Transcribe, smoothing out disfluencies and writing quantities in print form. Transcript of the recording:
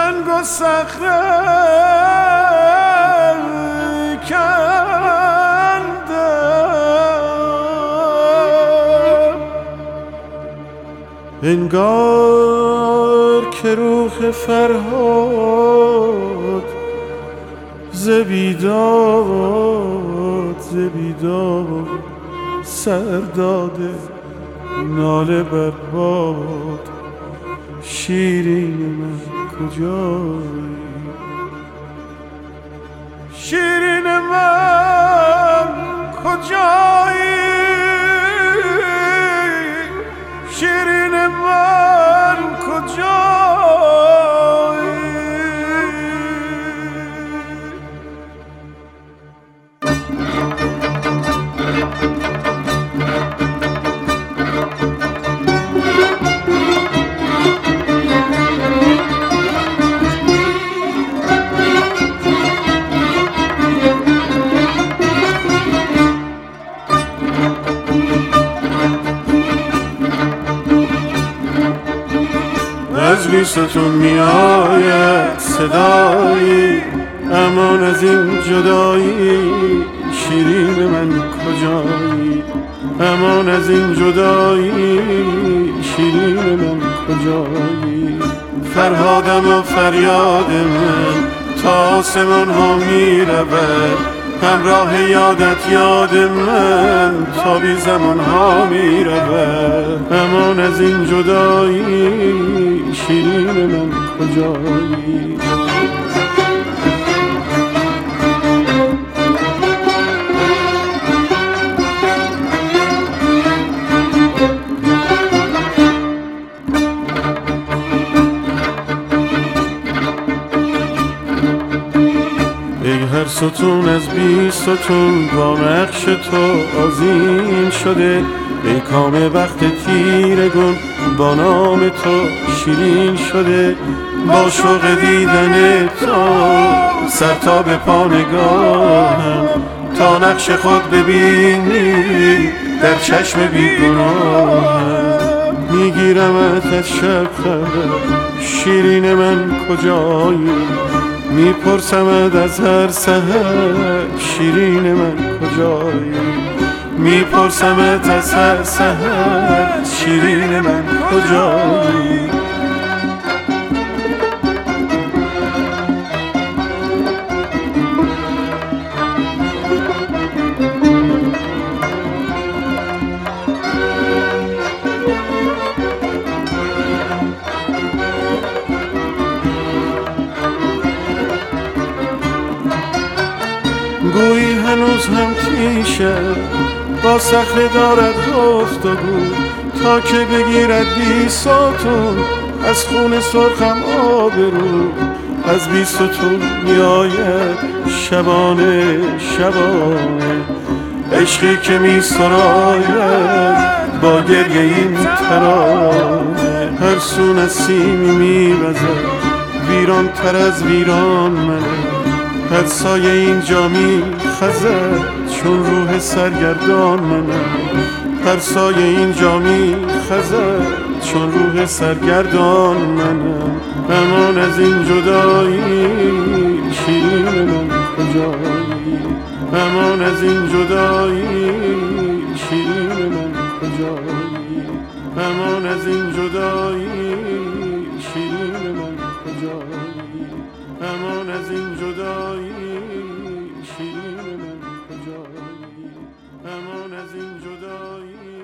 سنگ و صخره کندم، انگار که روح فرهاد ز بیداد سر داده ناله بر باد. شیرین من کجایی، شیرین من کجایی، شیرین من کجایی. از بیستون می آید صدایی، امان از این جدایی. شیرین من کجایی، امان از این جدایی. شیرین من کجایی. فرهادم و فریاد من تا آسمان ها می رود، همراه یادت یاد من تا بی زمان ها می رود. امان از این جدایی. شیرین من کجایی. ای هر ستون از 20 ستون با نقش تو آذین شده، ای کام وقت تیرگون با نام تو شیرین شده. با شوق دیدن تو سر تا به پا نگاهم، تا نقش خود ببینی در چشم بیگناهم. میگیرمت از شب خبر، شیرین من کجایی. میپرسمت از هر سحر، شیرین من کجایی. میپرسمت از هر سحر، شیرین من کجایی. گویی هنوز هم تیشه با صخره دارد گفتگو، تا که بگیرد 20 ستون از خون سرخم آبرو. از 20 ستون می آید شبانه شبانه، عشقی که می سراید با گریه این ترانه. هر سو نسیمی می وزد ویران تر از ویران منه، هر سایه اینجا می خزد چون روح سرگردان منم. هر سایه اینجا می خزد چون روح سرگردان منم. امان از این جدایی، شیرین من کجایی. امان از این جدایی، شیرین من کجایی. امان از این جدایی، شیرین من کجایی. امان از این جدایی، شیرین من کجایی. امان از این جدایی.